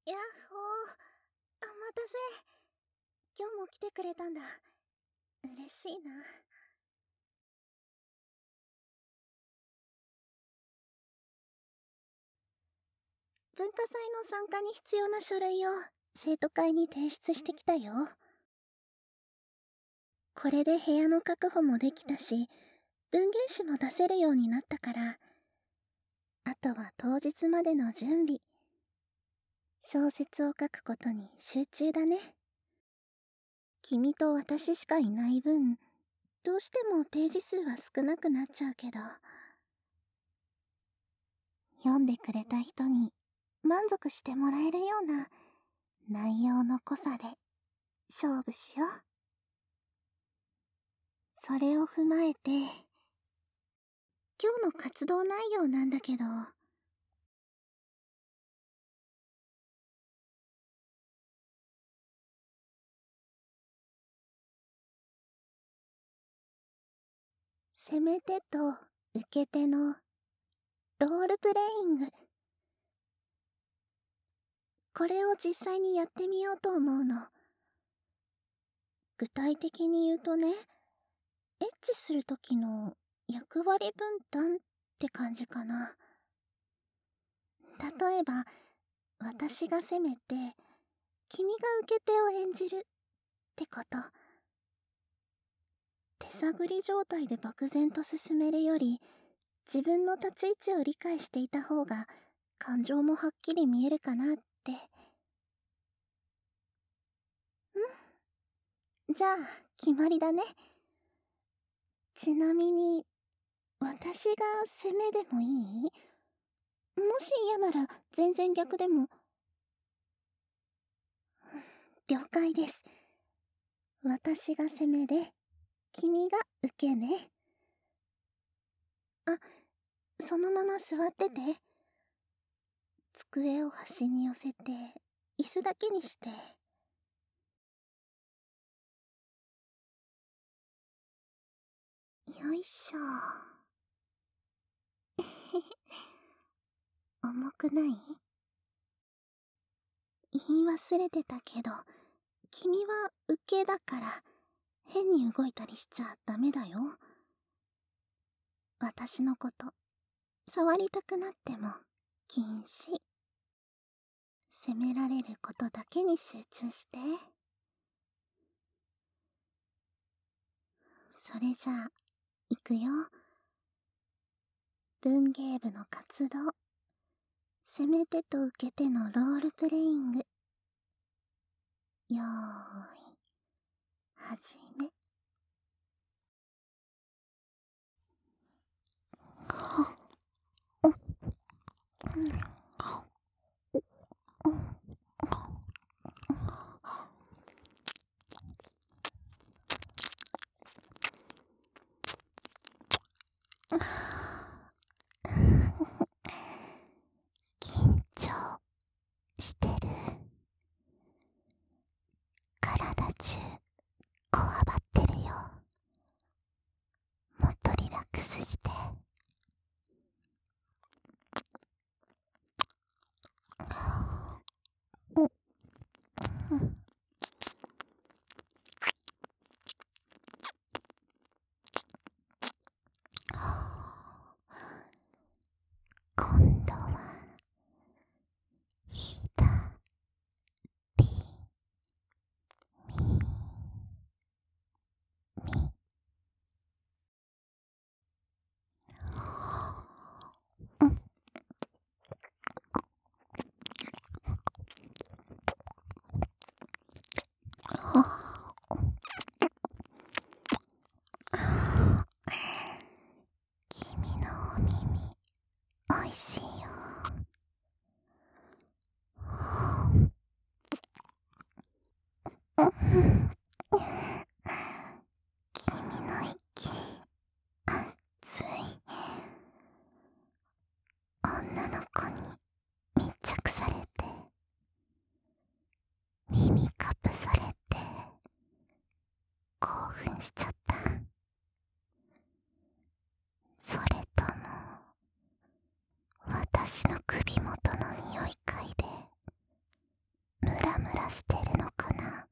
やっほー、お待たせ。今日も来てくれたんだ。嬉しいな。文化祭の参加に必要な書類を生徒会に提出してきたよ。これで部屋の確保もできたし、文芸誌も出せるようになったから、あとは当日までの準備。小説を書くことに集中だね。君と私しかいない分、どうしてもページ数は少なくなっちゃうけど、読んでくれた人に満足してもらえるような内容の濃さで勝負しよう。それを踏まえて、今日の活動内容なんだけど、攻め手と受け手のロールプレイング。これを実際にやってみようと思うの。具体的に言うとね、エッチする時の役割分担って感じかな。例えば、私が攻めて、君が受け手を演じるってこと。手探り状態で漠然と進めるより、自分の立ち位置を理解していた方が感情もはっきり見えるかなって。じゃあ決まりだね。ちなみに私が攻めでもいい？もし嫌なら全然逆でも。了解です。私が攻めで君が受けね。あ、そのまま座ってて。机を端に寄せて椅子だけにして。よいしょ。重くない？言い忘れてたけど、君は受けだから変に動いたりしちゃダメだよ。私のこと触りたくなっても禁止。責められることだけに集中して。それじゃあ行くよ。文芸部の活動、攻め手と受け手のロールプレイング。よーい、はじめ。緊張してる？体中こわばってるよ。もっとリラックスして。今度は左、右、君のお耳おいしいよ。君の息熱い。女の子に密着されて耳カプされて興奮しちゃった。それとも私の首元の匂い嗅いでしてるのかな。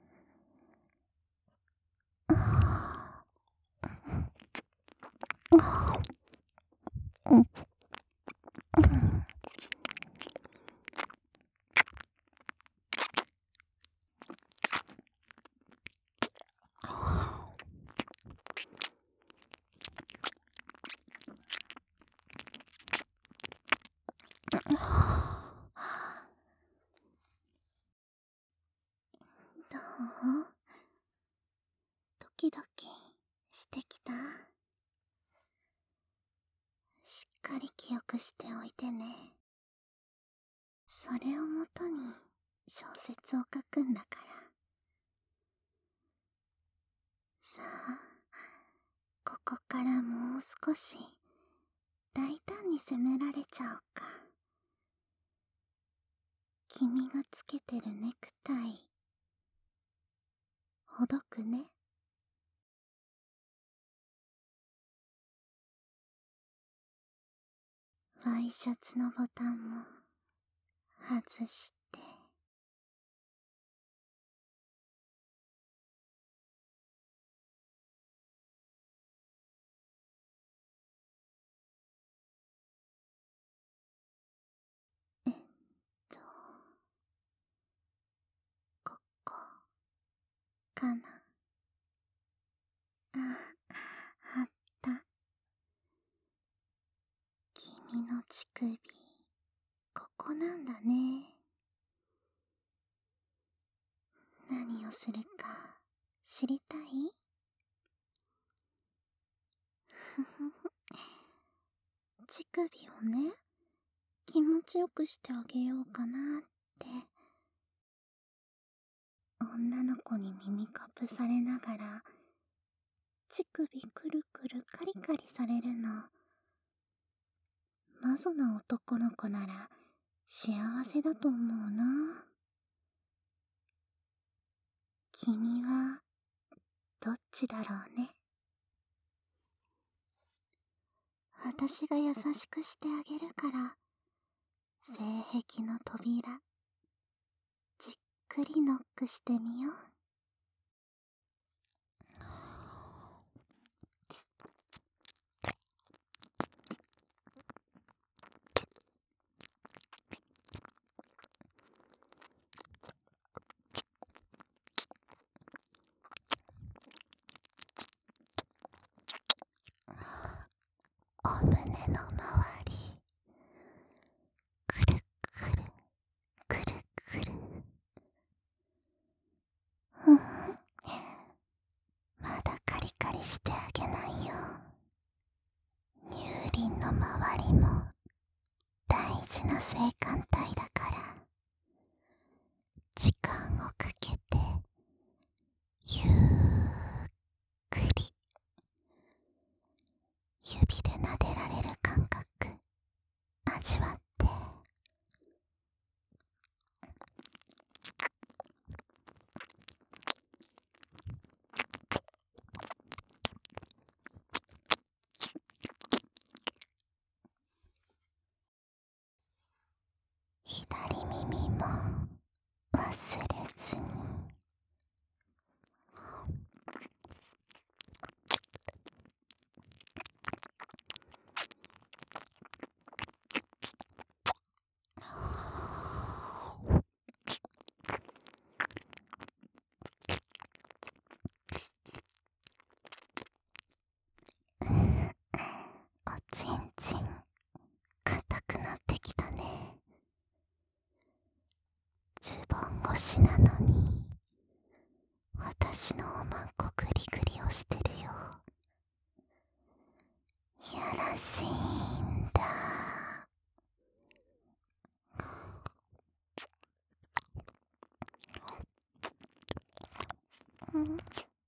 どう？ドキドキしてきた？しっかり記憶しておいてね。それをもとに小説を書くんだから。さあ、ここからもう少し大胆に攻められちゃおうか。君がつけてるネクタイほどくね。ワイシャツのボタンも外して、えっとここかな。あ、あった。君の乳首、ここなんだね。何をするか知りたい？ふふふ。乳首をね、気持ちよくしてあげようかなって。女の子に耳カプされながら、乳首くるくるカリカリされるの。マゾな男の子なら幸せだと思うな。君はどっちだろうね。私が優しくしてあげるから、性癖の扉、じっくりノックしてみよう。お胸の周り、くるくるくるくる。ふん、まだカリカリしてあげないよ。乳輪の周りも大事な性感帯だから、時間をかけてゆっくり指で撫でられる感覚味わって。左耳も忘れずに。おちんちん硬くなってきたね。ズボン越しなのに私のおまんこグリグリをしてるよ。やらしいんだ。うん。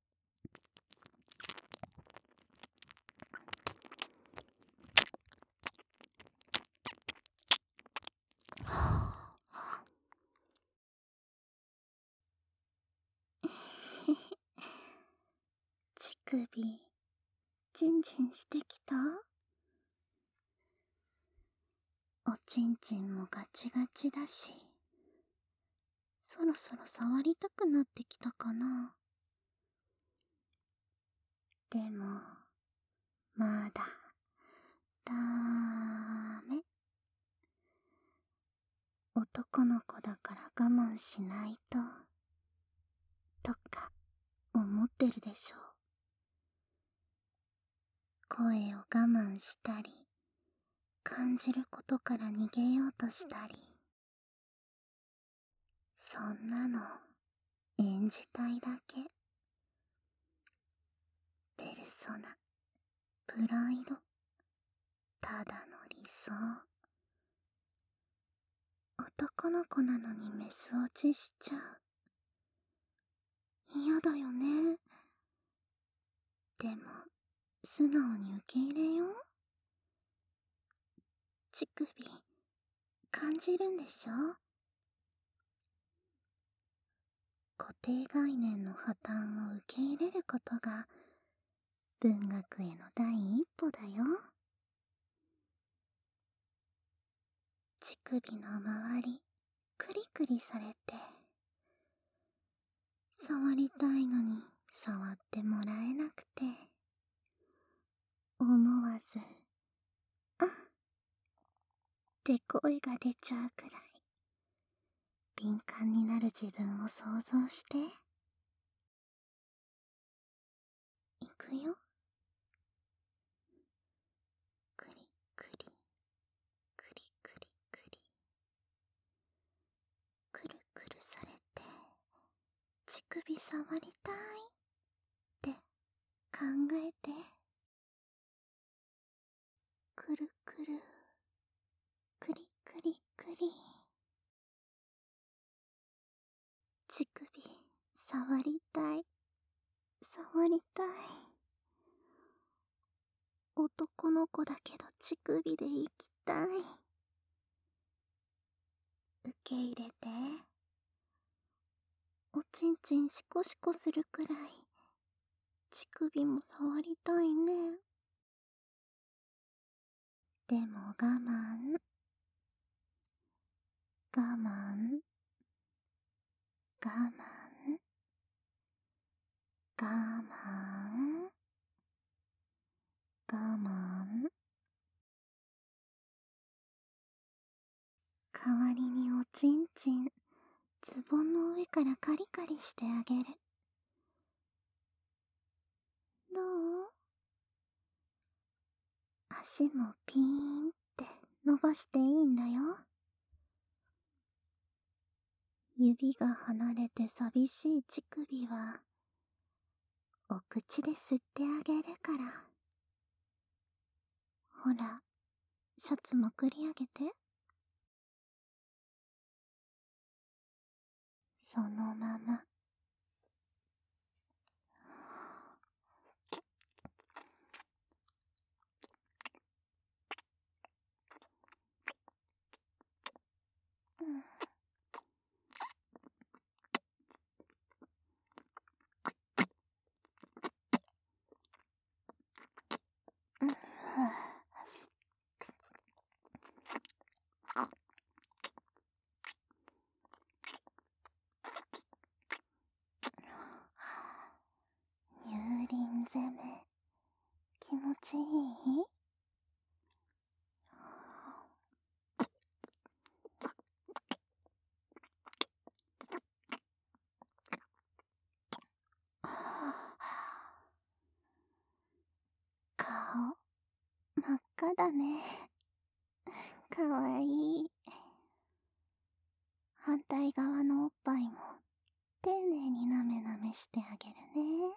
乳首ジンジンしてきた？おちんちんもガチガチだし、 そろそろ触りたくなってきたかな。でも、まだ、ダメ。男の子だから我慢しないと、とか、思ってるでしょう。声を我慢したり、感じることから逃げようとしたり。そんなの、演じたいだけ。ペルソナ、プライド、ただの理想。男の子なのにメス落ちしちゃう。嫌だよね。でも、素直に受け入れよう。乳首、感じるんでしょ？固定概念の破綻を受け入れることが、文学への第一歩だよ。乳首の周り、クリクリされて、触りたいのに触ってもらえなくて、思わず、あっって声が出ちゃうくらい、敏感になる自分を想像して。いくよ。クリクリ、クリクリクリ。くるくるされて、乳首触りたいって考えて。くるくる、くりくりくり。乳首、触りたい、触りたい。男の子だけど乳首で行きたい。受け入れて。おちんちんシコシコするくらい、乳首も触りたいね。でも我慢、我慢、我慢、我慢、我慢。代わりにおちんちん、ズボンの上からカリカリしてあげる。どう？足もピーンって伸ばしていいんだよ。指が離れて寂しい乳首は、お口で吸ってあげるから。ほら、シャツもくり上げて。そのまま。乳輪攻め、気持ちいい？顔、真っ赤だね。かわいい。反対側のおっぱいも、丁寧になめなめしてあげるね。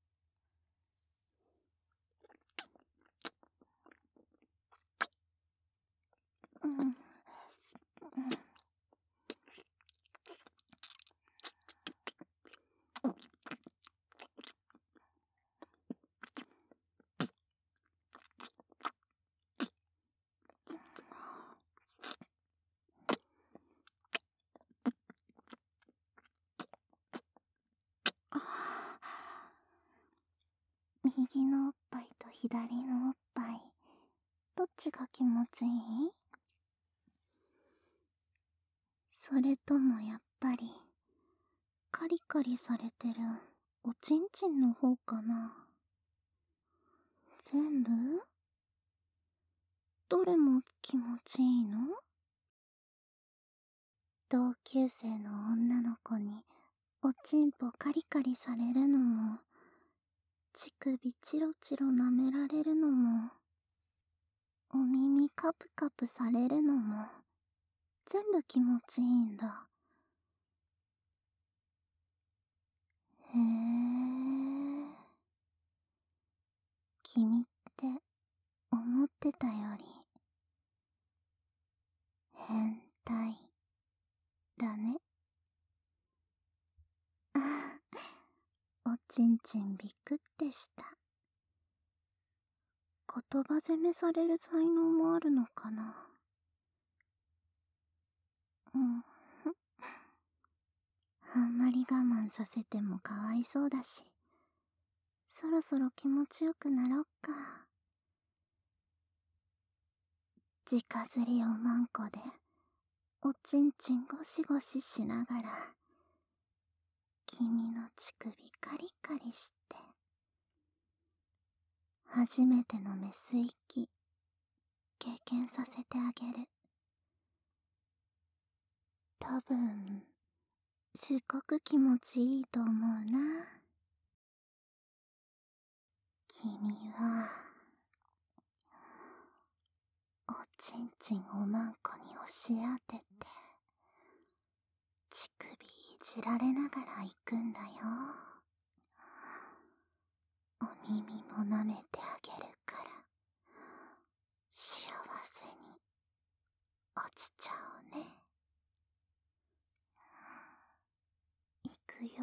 うん。右のおっぱいと左のおっぱい、どっちが気持ちいい？それともやっぱり、 カリカリされてるおちんちんの方かな。全部？どれも気持ちいいの？同級生の女の子におちんぽカリカリされるのも、乳首チロチロ舐められるのも、お耳カプカプされるのも、全部気持ちいいんだ。へえ。君って思ってたより変態だね。ああ、おちんちんびくってした。言葉攻めされる才能もあるのかな。あんまり我慢させてもかわいそうだし、そろそろ気持ちよくなろっか。直ずりおまんこでおちんちんゴシゴシしながら、君の乳首カリカリして、初めてのメス息経験させてあげる。多分すっごく気持ちいいと思うな。君はおちんちんおまんこに押し当てて、乳首いじられながら行くんだよ。お耳も舐めてあげるから、幸せに落ちちゃおうね。いくよ。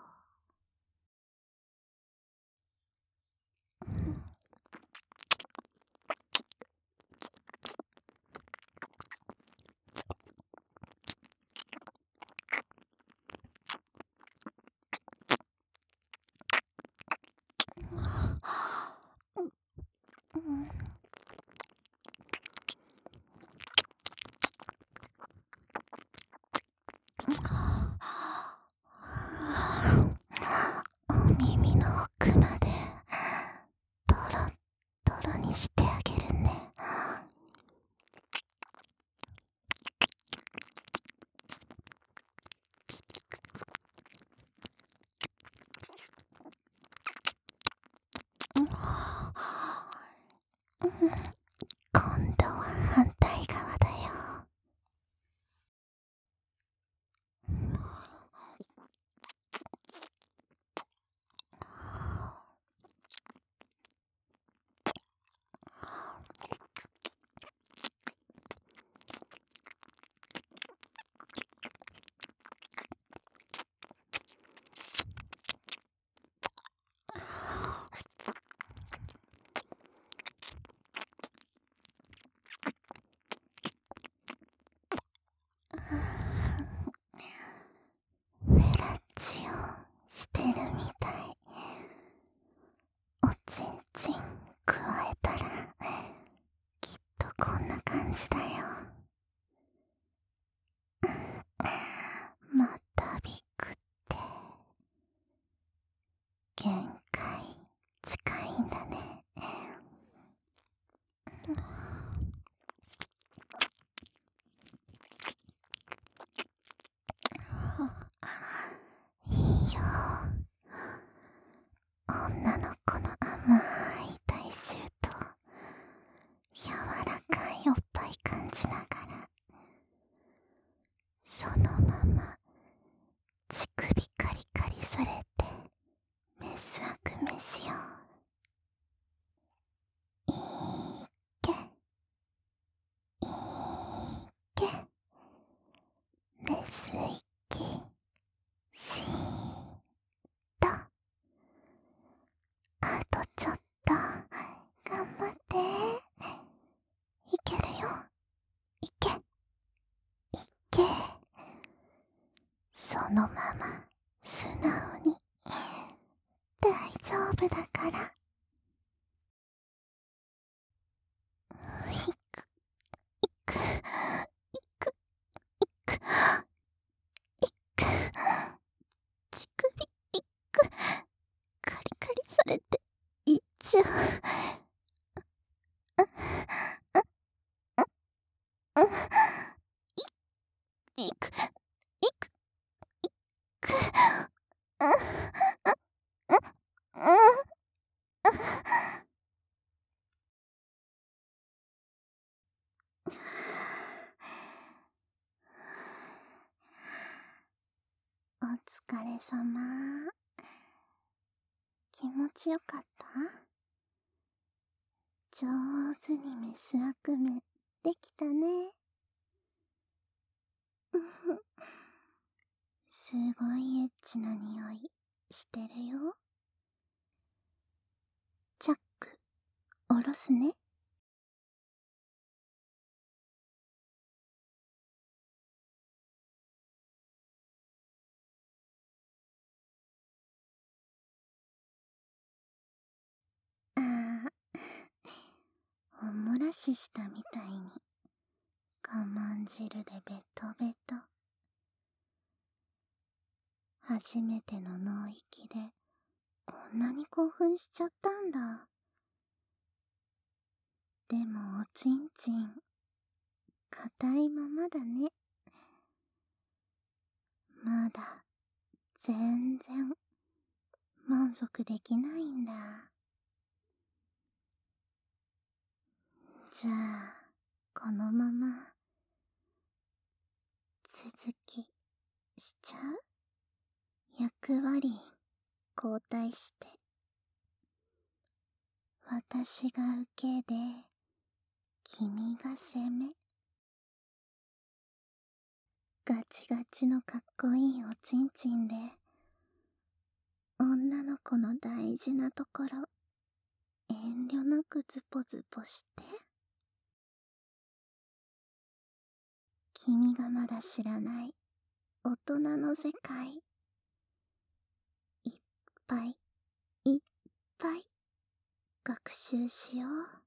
お耳の奥までドロッドロにしてあげるね。今度は反対側だよ。フェラチオしてるみたい。おちんちんくわえたらきっとこんな感じだよ。またびくって限界近いんだね。いいよ。女の子の甘い体臭と柔らかいおっぱい感じながら、そのまま乳首カリカリされてメスあくめしよう。いいけいいけ、メス息しーっと。あとちょっと頑張って。いけるよ。いけいけ。そのまま素直に大丈夫だから。いくいくいくいくいく。乳疲れ様。気持ちよかった？上手にメス悪夢できたね。すごいエッチな匂いしてるよ。チャック、おろすね。ああ、おもらししたみたいに我慢汁でベトベト。初めての脳域でこんなに興奮しちゃったんだ。でもおちんちん硬いままだね。まだ全然満足できないんだ。じゃあこのまま続きしちゃう？役割交代して、私が受けで君が攻め。ガチガチのかっこいいおちんちんで女の子の大事なところ遠慮なくズポズポして。君がまだ知らない大人の世界、いっぱいいっぱい学習しよう。